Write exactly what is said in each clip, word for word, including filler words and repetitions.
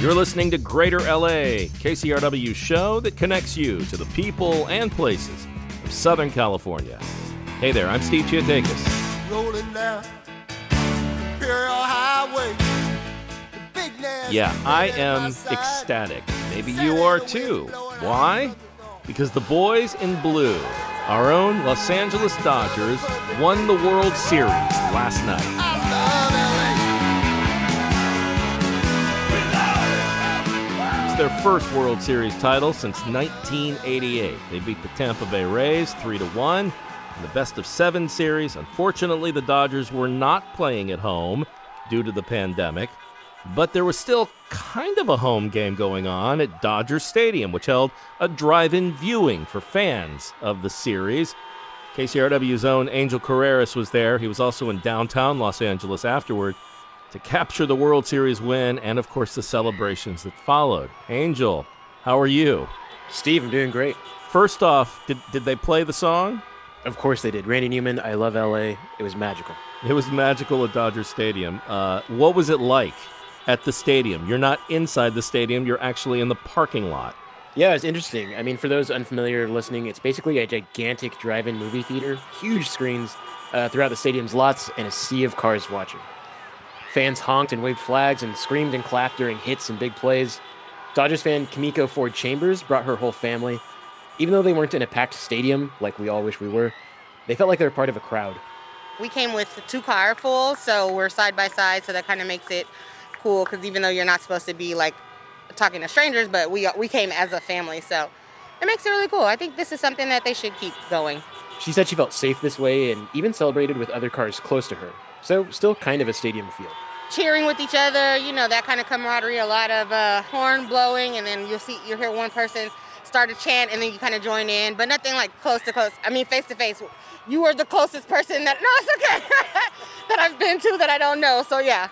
You're listening to Greater L A, K C R W's show that connects you to the people and places of Southern California. Hey there, I'm Steve Chiatakis. Rolling down Imperial Highway. The big nasty Yeah, I man am by side. ecstatic. Maybe you are too. Why? Because the boys in blue, our own Los Angeles Dodgers, won the World Series last night. I love It's their first World Series title since nineteen eighty-eight. They beat the Tampa Bay Rays three to one in the best of seven series. Unfortunately, the Dodgers were not playing at home due to the pandemic, but there was still kind of a home game going on at Dodger Stadium, which held a drive-in viewing for fans of the series. K C R W's own Angel Carreras was there. He was also in downtown Los Angeles afterward to capture the World Series win and, of course, the celebrations that followed. Angel, how are you? Steve, I'm doing great. First off, did, did they play the song? Of course they did. Randy Newman, I Love L A. It was magical. It was magical at Dodger Stadium. Uh, what was it like at the stadium? You're not inside the stadium. You're actually in the parking lot. Yeah, it's interesting. I mean, for those unfamiliar listening, it's basically a gigantic drive-in movie theater, huge screens uh, throughout the stadium's lots, and a sea of cars watching. Fans honked and waved flags and screamed and clapped during hits and big plays. Dodgers fan Kimiko Ford Chambers brought her whole family. Even though they weren't in a packed stadium, like we all wish we were, they felt like they were part of a crowd. We came with two car full, so we're side by side, so that kind of makes it cool, because even though you're not supposed to be like talking to strangers, but we we came as a family, so it makes it really cool. I think this is something that they should keep going. She said she felt safe this way and even celebrated with other cars close to her, so still kind of a stadium feel. Cheering with each other, you know, that kind of camaraderie, a lot of uh, horn blowing, and then you'll see, you'll hear one person start a chant, and then you kind of join in, but nothing like close to close. I mean, face to face. You were the closest person that, no, it's okay, that I've been to that I don't know, so yeah.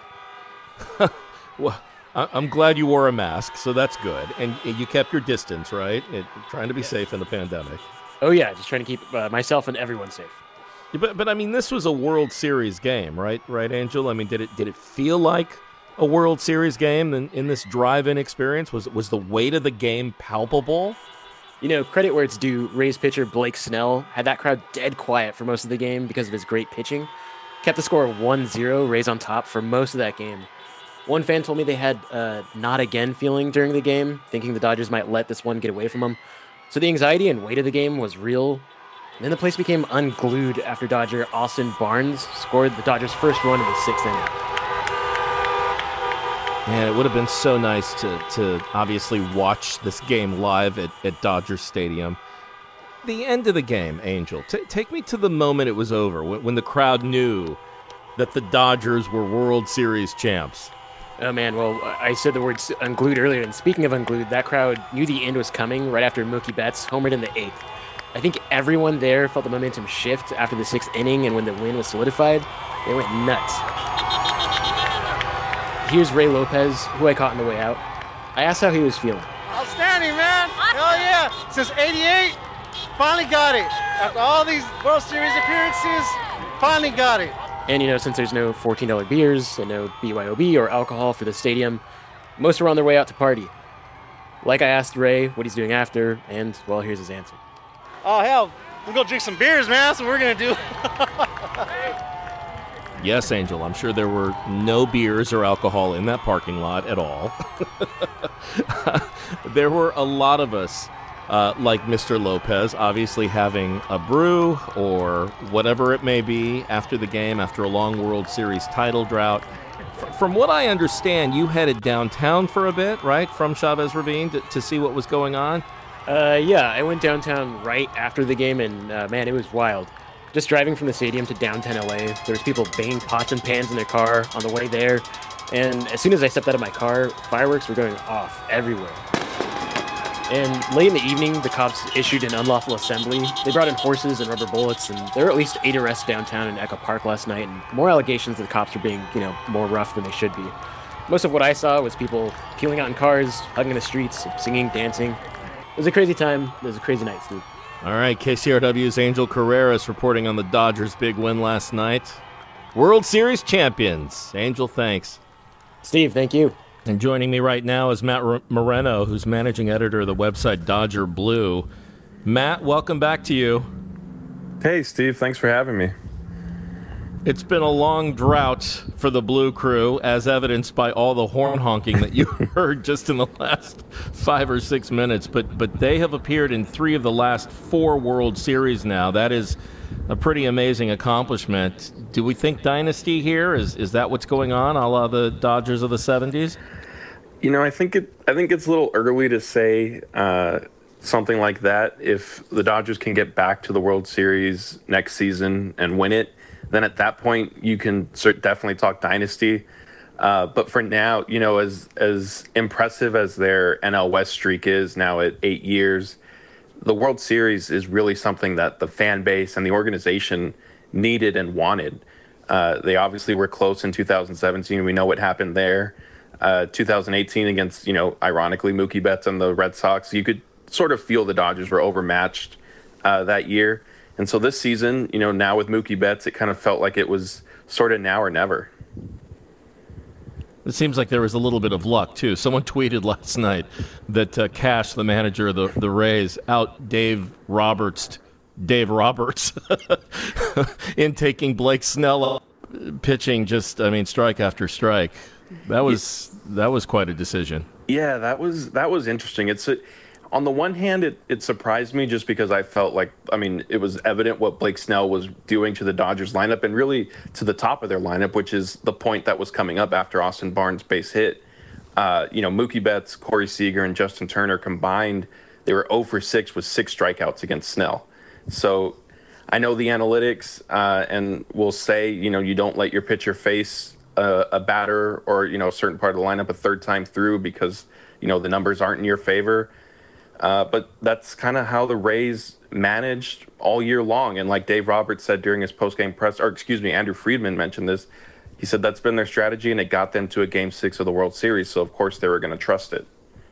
Well, I- I'm glad you wore a mask, so that's good. And you kept your distance, right? It, trying to be safe in the pandemic. Oh yeah, just trying to keep uh, myself and everyone safe. Yeah, But, but I mean, this was a World Series game, right? Right, Angel? I mean, did it did it feel like a World Series game in, in this drive-in experience? Was was the weight of the game palpable? You know, credit where it's due, Rays pitcher Blake Snell had that crowd dead quiet for most of the game because of his great pitching. Kept the score one zero, Rays on top for most of that game. One fan told me they had a not again feeling during the game, thinking the Dodgers might let this one get away from them. So the anxiety and weight of the game was real. And then the place became unglued after Dodger Austin Barnes scored the Dodgers' first run in the sixth inning. Man, it would have been so nice to, to obviously watch this game live at, at Dodger Stadium. The end of the game, Angel, t- take me to the moment it was over, when, when the crowd knew that the Dodgers were World Series champs. Oh man, well, I said the word unglued earlier, and speaking of unglued, that crowd knew the end was coming right after Mookie Betts homered in the eighth. I think everyone there felt the momentum shift after the sixth inning, and when the win was solidified, they went nuts. Here's Ray Lopez, who I caught on the way out. I asked how he was feeling. Outstanding, man. Hell yeah. Since eighty-eight, finally got it. After all these World Series appearances, finally got it. And, you know, since there's no fourteen dollar beers and no B Y O B or alcohol for the stadium, most are on their way out to party. Like I asked Ray what he's doing after, and, well, here's his answer. Oh, hell. We're going to drink some beers, man. That's what we're going to do. Yes, Angel, I'm sure there were no beers or alcohol in that parking lot at all. There were a lot of us, uh, like Mister Lopez, obviously having a brew or whatever it may be after the game, after a long World Series title drought. F- from what I understand, you headed downtown for a bit, right, from Chavez Ravine to, to see what was going on? Uh, yeah, I went downtown right after the game, and, uh, man, it was wild. Just driving from the stadium to downtown L A, there was people banging pots and pans in their car on the way there, and as soon as I stepped out of my car, fireworks were going off everywhere. And late in the evening, the cops issued an unlawful assembly. They brought in horses and rubber bullets, and there were at least eight arrests downtown in Echo Park last night, and more allegations that the cops were being, you know, more rough than they should be. Most of what I saw was people peeling out in cars, hugging the streets, singing, dancing. It was a crazy time. It was a crazy night, Steve. All right, K C R W's Angel Carreras reporting on the Dodgers' big win last night. World Series champions. Angel, thanks. Steve, thank you. And joining me right now is Matt R- Moreno, who's managing editor of the website Dodger Blue. Matt, welcome back to you. Hey, Steve. Thanks for having me. It's been a long drought for the Blue Crew, as evidenced by all the horn honking that you heard just in the last five or six minutes. But but they have appeared in three of the last four World Series now. That is a pretty amazing accomplishment. Do we think dynasty here? Is is that what's going on, a la the Dodgers of the seventies? You know, I think it. I think it's a little early to say uh, something like that. If the Dodgers can get back to the World Series next season and win it, then at that point you can cert- definitely talk dynasty. Uh, but for now, you know, as as impressive as their N L West streak is now at eight years, the World Series is really something that the fan base and the organization needed and wanted. Uh, they obviously were close in two thousand seventeen. We know what happened there. Uh, two thousand eighteen against, you know, ironically, Mookie Betts and the Red Sox. You could sort of feel the Dodgers were overmatched uh, that year. And so this season, you know, now with Mookie Betts, it kind of felt like it was sort of now or never. It seems like there was a little bit of luck, too. Someone tweeted last night that uh, Cash, the manager of the, the Rays, out Dave Roberts, Dave Roberts, in taking Blake Snell pitching just, I mean, strike after strike. That was that was quite a decision. Yeah, that was that was interesting. It's a, on the one hand, it, it surprised me just because I felt like, I mean, it was evident what Blake Snell was doing to the Dodgers lineup and really to the top of their lineup, which is the point that was coming up after Austin Barnes' base hit. Uh, you know, Mookie Betts, Corey Seager, and Justin Turner combined, they were zero for six with six strikeouts against Snell. So I know the analytics uh, and will say, you know, you don't let your pitcher face a, a batter or, you know, a certain part of the lineup a third time through because, you know, the numbers aren't in your favor. Uh, but that's kind of how the Rays managed all year long. And like Dave Roberts said during his post-game press, or excuse me, Andrew Friedman mentioned this. He said that's been their strategy, and it got them to a game six of the World Series. So, of course, they were going to trust it.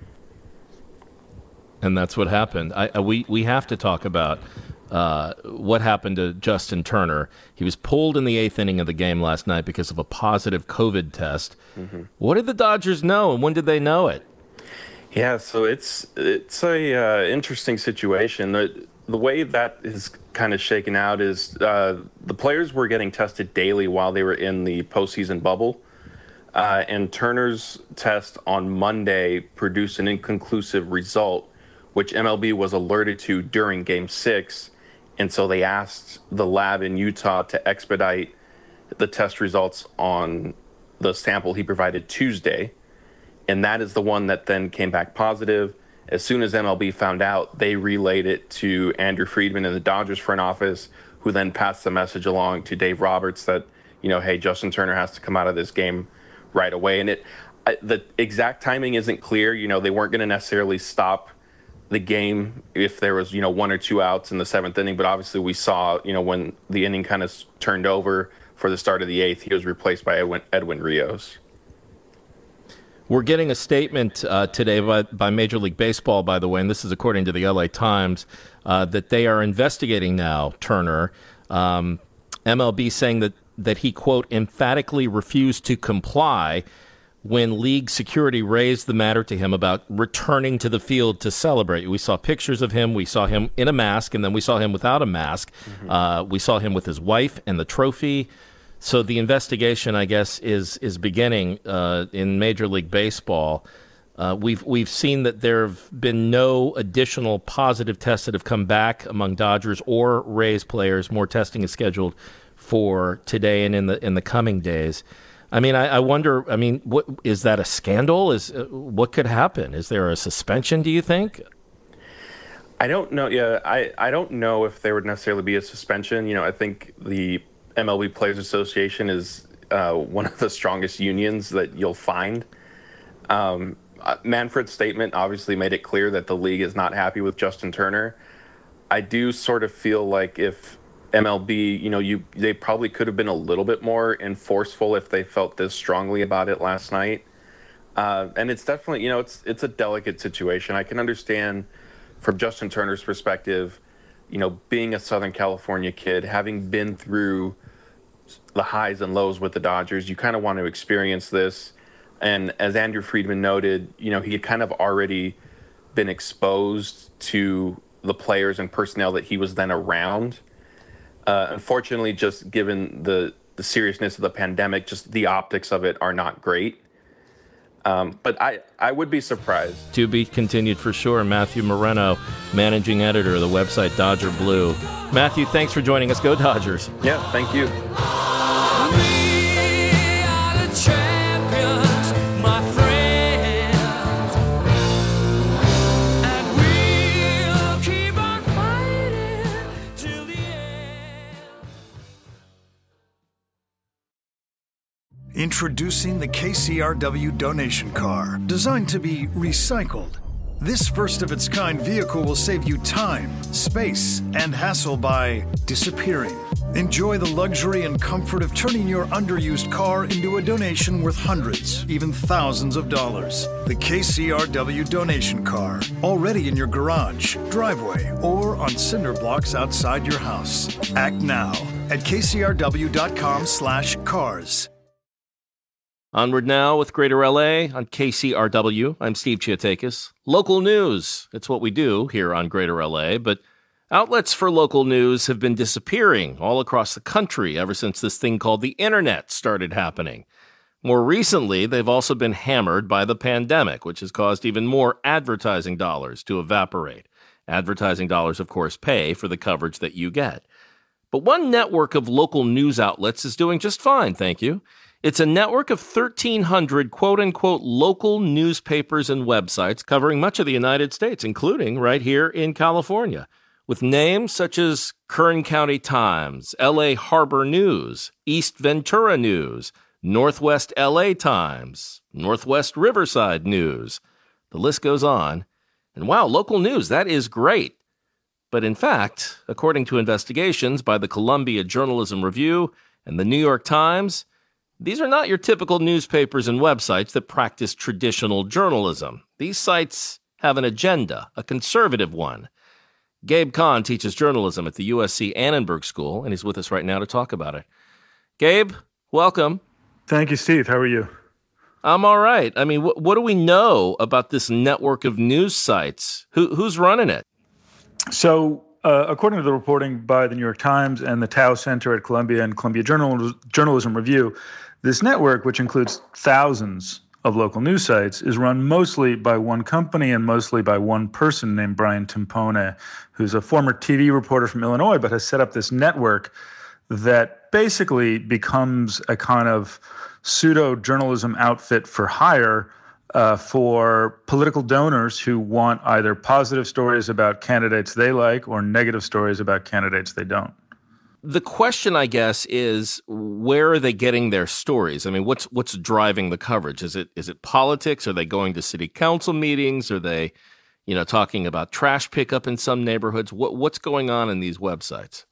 And that's what happened. I, I, we, we have to talk about uh, what happened to Justin Turner. He was pulled in the eighth inning of the game last night because of a positive COVID test. Mm-hmm. What did the Dodgers know, and when did they know it? Yeah, so it's it's a uh, interesting situation. The, the way that is kind of shaken out is uh, the players were getting tested daily while they were in the postseason bubble. Uh, and Turner's test on Monday produced an inconclusive result, which M L B was alerted to during Game six. And so they asked the lab in Utah to expedite the test results on the sample he provided Tuesday. And that is the one that then came back positive. As soon as M L B found out, they relayed it to Andrew Friedman in the Dodgers front office, who then passed the message along to Dave Roberts that, you know, hey, Justin Turner has to come out of this game right away. And it, I, the exact timing isn't clear. You know, they weren't going to necessarily stop the game if there was, you know, one or two outs in the seventh inning. But obviously we saw, you know, when the inning kind of turned over for the start of the eighth, he was replaced by Edwin, Edwin Rios. We're getting a statement uh, today by, by Major League Baseball, by the way, and this is according to the L A Times, uh, that they are investigating now Turner. Um, M L B saying that, that he, quote, emphatically refused to comply when league security raised the matter to him about returning to the field to celebrate. We saw pictures of him. We saw him in a mask, and then we saw him without a mask. Mm-hmm. Uh, we saw him with his wife and the trophy. So the investigation, I guess, is is beginning uh, in Major League Baseball. Uh, we've we've seen that there have been no additional positive tests that have come back among Dodgers or Rays players. More testing is scheduled for today and in the in the coming days. I mean, I, I wonder. I mean, what is that a scandal? Is uh, what could happen? Is there a suspension? Do you think? I don't know. Yeah, I, I don't know if there would necessarily be a suspension. You know, I think the M L B Players Association is uh, one of the strongest unions that you'll find. Um, Manfred's statement obviously made it clear that the league is not happy with Justin Turner. I do sort of feel like if M L B, you know, you they probably could have been a little bit more enforceful if they felt this strongly about it last night. Uh, and it's definitely, you know, it's it's a delicate situation. I can understand from Justin Turner's perspective, you know, being a Southern California kid, having been through the highs and lows with the Dodgers, you kind of want to experience this And as Andrew Friedman noted, you know, he had kind of already been exposed to the players and personnel that he was then around. Uh, unfortunately, just given the, the seriousness of the pandemic, just the optics of it are not great. Um, but I, I would be surprised. To be continued for sure. Matthew Moreno, managing editor of the website Dodger Blue. Matthew, thanks for joining us. Go Dodgers. Yeah, thank you. Introducing the K C R W donation car, designed to be recycled. This first-of-its-kind vehicle will save you time, space, and hassle by disappearing. Enjoy the luxury and comfort of turning your underused car into a donation worth hundreds, even thousands of dollars. The K C R W donation car, already in your garage, driveway, or on cinder blocks outside your house. Act now at k c r w dot com slash cars. Onward now with Greater L A on K C R W. I'm Steve Chiatakis. Local news. It's what we do here on Greater L A, but outlets for local news have been disappearing all across the country ever since this thing called the internet started happening. More recently, they've also been hammered by the pandemic, which has caused even more advertising dollars to evaporate. Advertising dollars, of course, pay for the coverage that you get. But one network of local news outlets is doing just fine, thank you. It's a network of thirteen hundred quote-unquote local newspapers and websites covering much of the United States, including right here in California, with names such as Kern County Times, L A Harbor News, East Ventura News, Northwest L A Times, Northwest Riverside News. The list goes on. And wow, local news, that is great. But in fact, according to investigations by the Columbia Journalism Review and the New York Times, these are not your typical newspapers and websites that practice traditional journalism. These sites have an agenda, a conservative one. Gabe Kahn teaches journalism at the U S C Annenberg School, and he's with us right now to talk about it. Gabe, welcome. Thank you, Steve. How are you? I'm all right. I mean, wh- what do we know about this network of news sites? Who- who's running it? So, uh, according to the reporting by the New York Times and the Tao Center at Columbia and Columbia Journal- Journalism Review, this network, which includes thousands of local news sites, is run mostly by one company and mostly by one person named Brian Timpone, who's a former T V reporter from Illinois, but has set up this network that basically becomes a kind of pseudo-journalism outfit for hire uh, for political donors who want either positive stories about candidates they like or negative stories about candidates they don't. The question, I guess, is where are they getting their stories? I mean, what's what's driving the coverage? Is it is it politics? Are they going to city council meetings? Are they, you know, talking about trash pickup in some neighborhoods? What what's going on in these websites?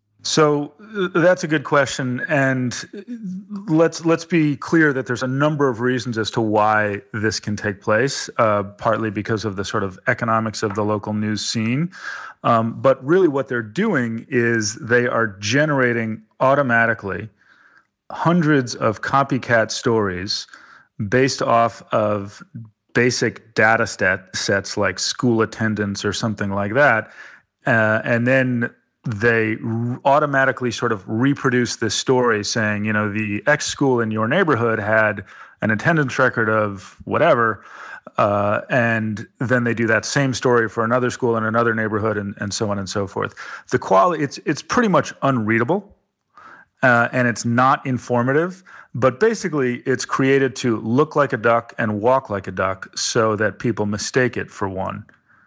So that's a good question, and let's let's be clear that there's a number of reasons as to why this can take place. Uh, partly because of the sort of economics of the local news scene, um, but really what they're doing is they are generating automatically hundreds of copycat stories based off of basic data set sets like school attendance or something like that, uh, and then they automatically sort of reproduce this story saying, you know, the X school in your neighborhood had an attendance record of whatever, uh, and then they do that same story for another school in another neighborhood, and, and so on and so forth. The quality, it's it's pretty much unreadable, uh, and it's not informative, but basically it's created to look like a duck and walk like a duck so that people mistake it for one.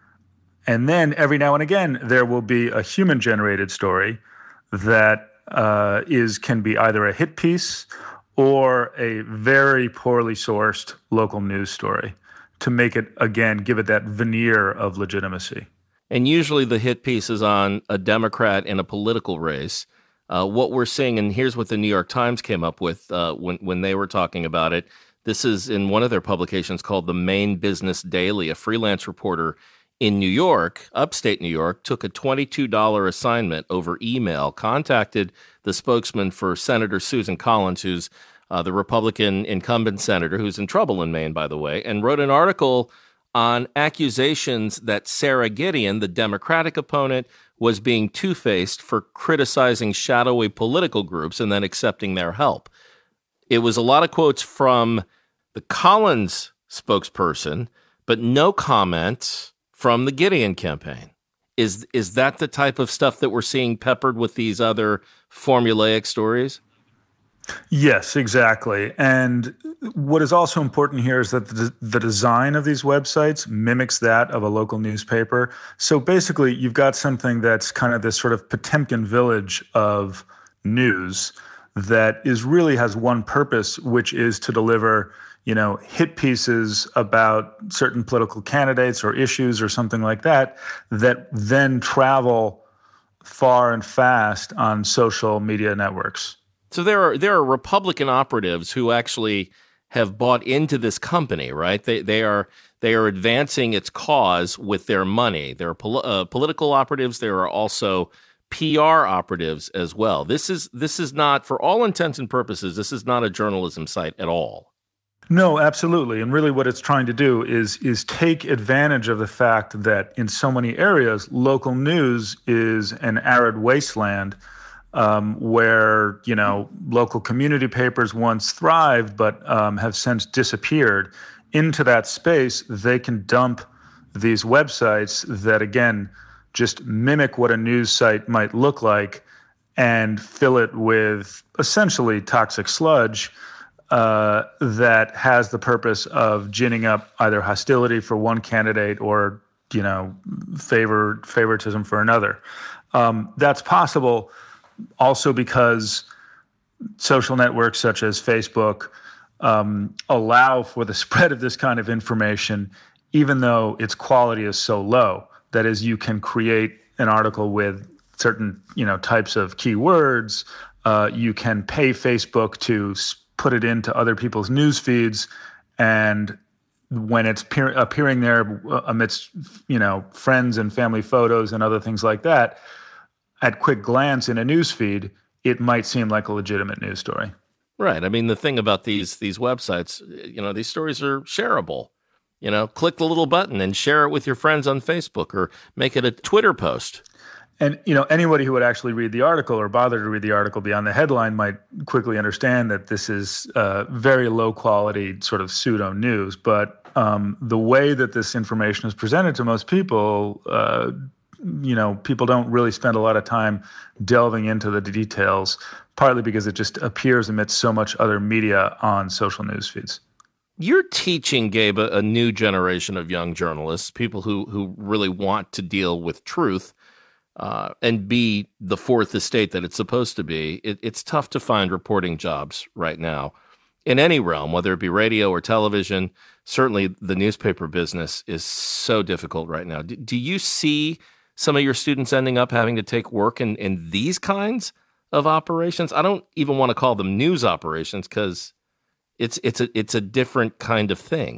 And then every now and again, there will be a human-generated story that uh, is can be either a hit piece or a very poorly sourced local news story to make it, again, give it that veneer of legitimacy. And usually the hit piece is on a Democrat in a political race. Uh, what we're seeing, and here's what the New York Times came up with uh, when, when they were talking about it. This is in one of their publications called the Maine Business Daily. A freelance reporter in New York, upstate New York, took a twenty-two dollars assignment over email, contacted the spokesman for Senator Susan Collins, who's uh, the Republican incumbent senator, who's in trouble in Maine, by the way, and wrote an article on accusations that Sarah Gideon, the Democratic opponent, was being two-faced for criticizing shadowy political groups and then accepting their help. It was a lot of quotes from the Collins spokesperson, but no comments from the Gideon campaign. Is is that the type of stuff that we're seeing peppered with these other formulaic stories? Yes, exactly. And what is also important here is that the, the design of these websites mimics that of a local newspaper. So basically, you've got something that's kind of this sort of Potemkin village of news that is really has one purpose, which is to deliver, you know, hit pieces about certain political candidates or issues or something like that, that then travel far and fast on social media networks. So there are there are Republican operatives who actually have bought into this company, right? They they are they are advancing its cause with their money. There are pol- uh, political operatives. There are also P R operatives as well. This is this is not, for all intents and purposes, this is not a journalism site at all. No, absolutely. And really what it's trying to do is is take advantage of the fact that in so many areas, local news is an arid wasteland um, where, you know, local community papers once thrived but um, have since disappeared. Into that space, they can dump these websites that, again, just mimic what a news site might look like and fill it with essentially toxic sludge uh, that has the purpose of ginning up either hostility for one candidate or, you know, favor favoritism for another. Um, that's possible also because social networks such as Facebook um, allow for the spread of this kind of information, even though its quality is so low. That is, you can create an article with certain, you know, types of keywords. Uh, you can pay Facebook to put it into other people's news feeds, and when it's peer- appearing there amidst, you know, friends and family photos and other things like that, at quick glance in a news feed, it might seem like a legitimate news story. Right. I mean, the thing about these these websites, you know, these stories are shareable. You know, click the little button and share it with your friends on Facebook or make it a Twitter post. And, you know, anybody who would actually read the article or bother to read the article beyond the headline might quickly understand that this is uh, very low quality sort of pseudo news. But um, the way that this information is presented to most people, uh, you know, people don't really spend a lot of time delving into the details, partly because it just appears amidst so much other media on social news feeds. You're teaching, Gabe, a, a new generation of young journalists, people who who really want to deal with truth uh, and be the fourth estate that it's supposed to be. It, it's tough to find reporting jobs right now in any realm, whether it be radio or television. Certainly the newspaper business is so difficult right now. Do, do you see some of your students ending up having to take work in, in these kinds of operations? I don't even want to call them news operations because It's it's a it's a different kind of thing.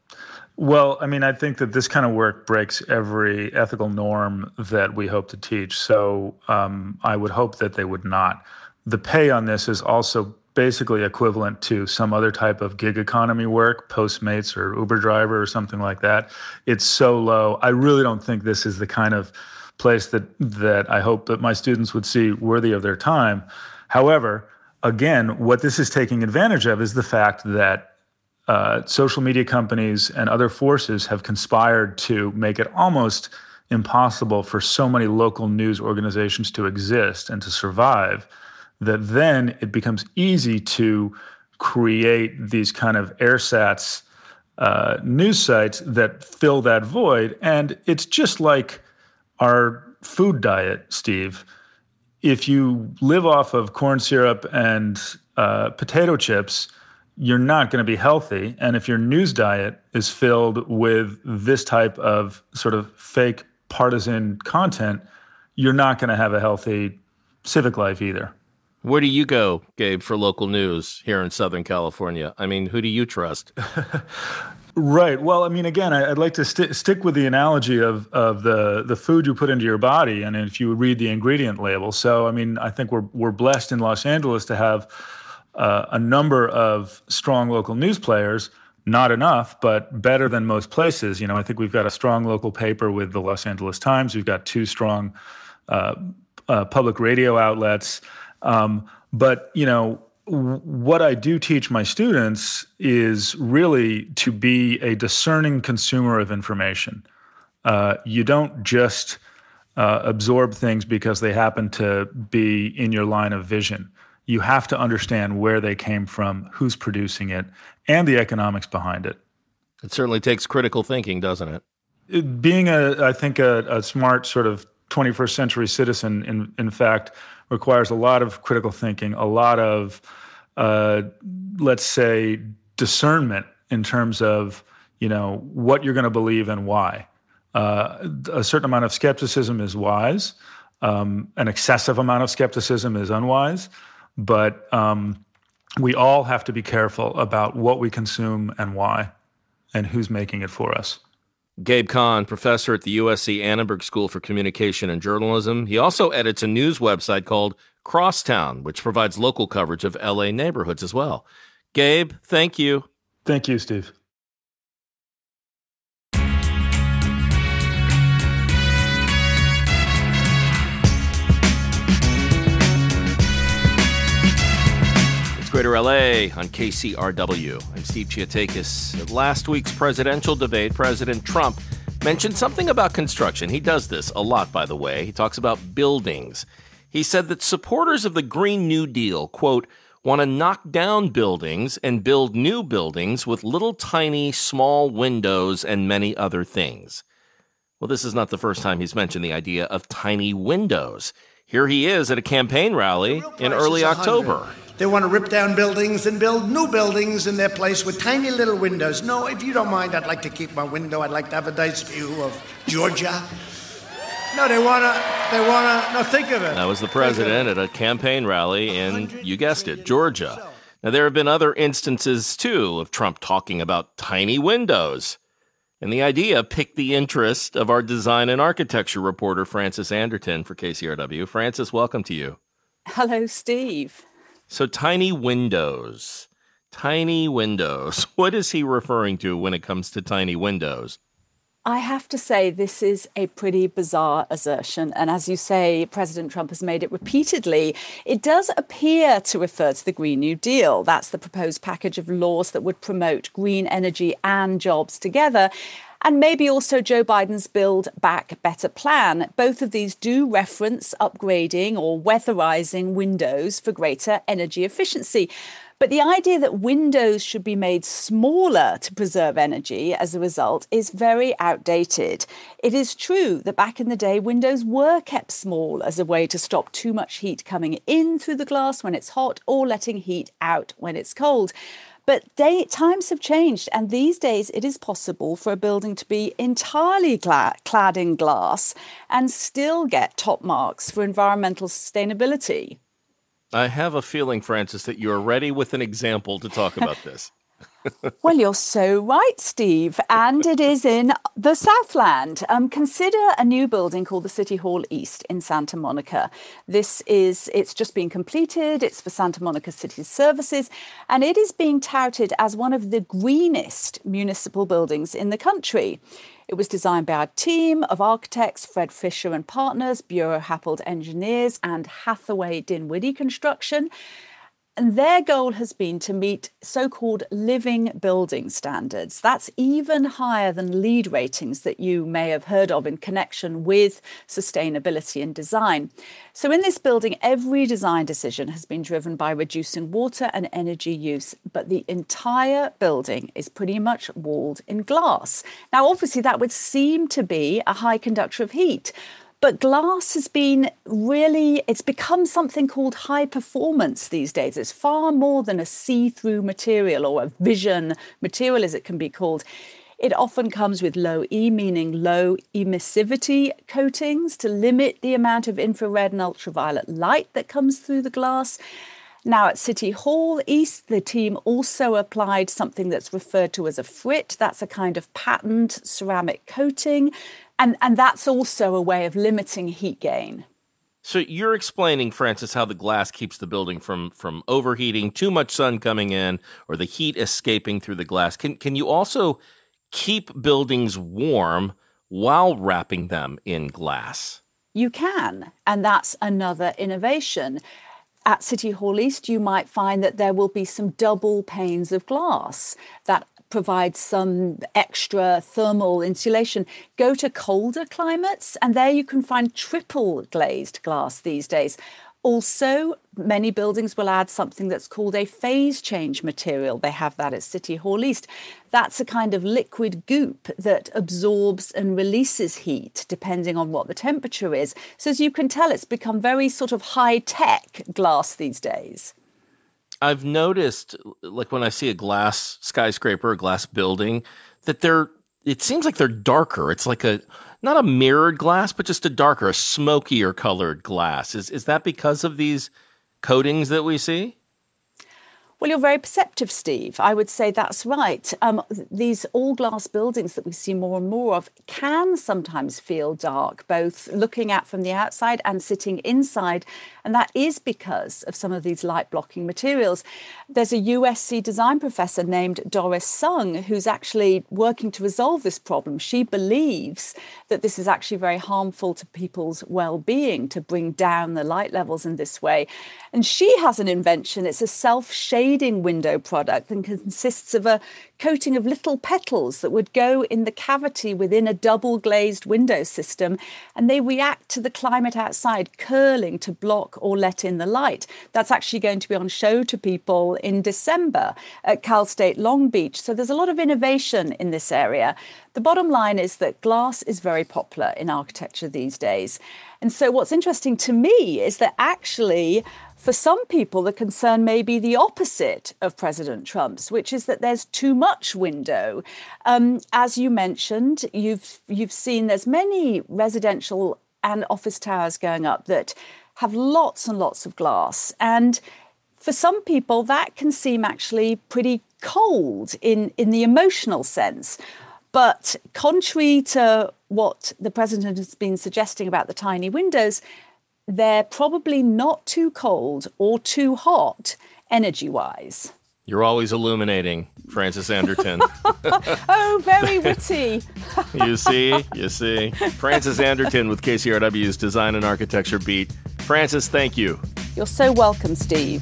Well, I mean, I think that this kind of work breaks every ethical norm that we hope to teach. So um, I would hope that they would not. The pay on this is also basically equivalent to some other type of gig economy work, Postmates or Uber driver or something like that. It's so low. I really don't think this is the kind of place that that I hope that my students would see worthy of their time. However, again, what this is taking advantage of is the fact that uh, social media companies and other forces have conspired to make it almost impossible for so many local news organizations to exist and to survive, that then it becomes easy to create these kind of airsats uh, news sites that fill that void. And it's just like our food diet, Steve. If you live off of corn syrup and uh, potato chips, you're not going to be healthy. And if your news diet is filled with this type of sort of fake partisan content, you're not going to have a healthy civic life either. Where do you go, Gabe, for local news here in Southern California? I mean, who do you trust? Right. Well, I mean, again, I'd like to st- stick with the analogy of of the the food you put into your body, and if you read the ingredient label. So, I mean, I think we're we're blessed in Los Angeles to have uh, a number of strong local news players. Not enough, but better than most places. You know, I think we've got a strong local paper with the Los Angeles Times. We've got two strong uh, uh, public radio outlets. Um, but, you know, w- what I do teach my students is really to be a discerning consumer of information. Uh, you don't just uh, absorb things because they happen to be in your line of vision. You have to understand where they came from, who's producing it, and the economics behind it. It certainly takes critical thinking, doesn't it? it being, a, I think, a, a smart sort of twenty-first century citizen, in, in fact, requires a lot of critical thinking, a lot of, uh, let's say, discernment in terms of, you know, what you're going to believe and why. Uh, a certain amount of skepticism is wise. Um, an excessive amount of skepticism is unwise. But um, we all have to be careful about what we consume and why, and who's making it for us. Gabe Kahn, professor at the U S C Annenberg School for Communication and Journalism. He also edits a news website called Crosstown, which provides local coverage of L A neighborhoods as well. Gabe, thank you. Thank you, Steve. Greater L A on K C R W. I'm Steve Chiatakis. At last week's presidential debate, President Trump mentioned something about construction. He does this a lot, by the way. He talks about buildings. He said that supporters of the Green New Deal, quote, want to knock down buildings and build new buildings with little tiny small windows and many other things. Well, this is not the first time he's mentioned the idea of tiny windows. Here he is at a campaign rally in early October. They want to rip down buildings and build new buildings in their place with tiny little windows. No, if you don't mind, I'd like to keep my window. I'd like to have a nice view of Georgia. No, they want to, they want to, no, think of it. That was the president at a campaign rally in, you guessed it, Georgia. Now, there have been other instances, too, of Trump talking about tiny windows. And the idea piqued the interest of our design and architecture reporter, Frances Anderton, for K C R W. Frances, welcome to you. Hello, Steve. So tiny windows, tiny windows. What is he referring to when it comes to tiny windows? I have to say this is a pretty bizarre assertion. And as you say, President Trump has made it repeatedly. It does appear to refer to the Green New Deal. That's the proposed package of laws that would promote green energy and jobs together. And maybe also Joe Biden's Build Back Better plan. Both of these do reference upgrading or weatherizing windows for greater energy efficiency. But the idea that windows should be made smaller to preserve energy as a result is very outdated. It is true that back in the day, windows were kept small as a way to stop too much heat coming in through the glass when it's hot or letting heat out when it's cold. But day, times have changed, and these days it is possible for a building to be entirely gla- clad in glass and still get top marks for environmental sustainability. I have a feeling, Frances, that you're ready with an example to talk about this. Well, you're so right, Steve. And it is in the Southland. Um, consider a new building called the City Hall East in Santa Monica. This is, it's just been completed. It's for Santa Monica City Services. And it is being touted as one of the greenest municipal buildings in the country. It was designed by our team of architects, Fred Fisher and Partners, Bureau Happold Engineers, and Hathaway Dinwiddie Construction. And their goal has been to meet so-called living building standards. That's even higher than LEED ratings that you may have heard of in connection with sustainability and design. So in this building, every design decision has been driven by reducing water and energy use, but the entire building is pretty much walled in glass. Now, obviously, that would seem to be a high conductor of heat. But glass has been really, it's become something called high performance these days. It's far more than a see-through material or a vision material, as it can be called. It often comes with low E, meaning low emissivity coatings to limit the amount of infrared and ultraviolet light that comes through the glass. Now, at City Hall East, the team also applied something that's referred to as a frit. That's a kind of patterned ceramic coating. And, and that's also a way of limiting heat gain. So you're explaining, Francis, how the glass keeps the building from, from overheating, too much sun coming in, or the heat escaping through the glass. Can can you also keep buildings warm while wrapping them in glass? You can, and that's another innovation. At City Hall East, you might find that there will be some double panes of glass that provides some extra thermal insulation. Go to colder climates, and there you can find triple glazed glass these days. Also, many buildings will add something that's called a phase change material. They have that at City Hall East. That's a kind of liquid goop that absorbs and releases heat depending on what the temperature is. So as you can tell, it's become very sort of high-tech glass these days. I've noticed, like when I see a glass skyscraper, a glass building, that they're, it seems like they're darker. It's like a, not a mirrored glass, but just a darker, a smokier colored glass. Is is that because of these coatings that we see? Well, you're very perceptive, Steve. I would say that's right. Um, these all-glass buildings that we see more and more of can sometimes feel dark, both looking at from the outside and sitting inside. And that is because of some of these light-blocking materials. There's a U S C design professor named Doris Sung who's actually working to resolve this problem. She believes that this is actually very harmful to people's well-being to bring down the light levels in this way. And she has an invention. It's a self-shading window product and consists of a coating of little petals that would go in the cavity within a double glazed window system, and they react to the climate outside, curling to block or let in the light. That's actually going to be on show to people in December at Cal State Long Beach. So there's a lot of innovation in this area. The bottom line is that glass is very popular in architecture these days. And so what's interesting to me is that actually, for some people, the concern may be the opposite of President Trump's, which is that there's too much window. Um, as you mentioned, you've you've seen there's many residential and office towers going up that have lots and lots of glass. And for some people, that can seem actually pretty cold in, in the emotional sense. But contrary to what the president has been suggesting about the tiny windows, they're probably not too cold or too hot energy-wise. You're always illuminating, Frances Anderton. Oh, very witty. You see, you see. Frances Anderton with K C R W's Design and Architecture Beat. Frances, thank you. You're so welcome, Steve.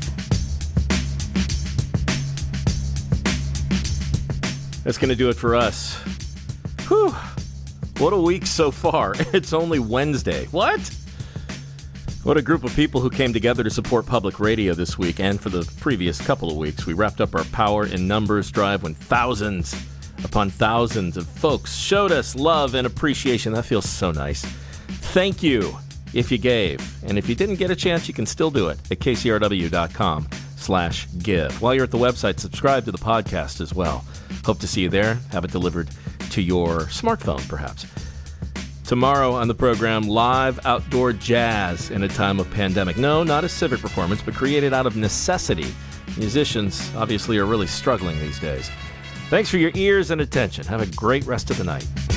That's going to do it for us. Whew. What a week so far. It's only Wednesday. What? What a group of people who came together to support public radio this week and for the previous couple of weeks. We wrapped up our Power in Numbers drive when thousands upon thousands of folks showed us love and appreciation. That feels so nice. Thank you if you gave. And if you didn't get a chance, you can still do it at kcrw.com slash give. While you're at the website, subscribe to the podcast as well. Hope to see you there. Have it delivered to your smartphone, perhaps. Tomorrow on the program, live outdoor jazz in a time of pandemic. No, not a civic performance, but created out of necessity. Musicians obviously are really struggling these days. Thanks for your ears and attention. Have a great rest of the night.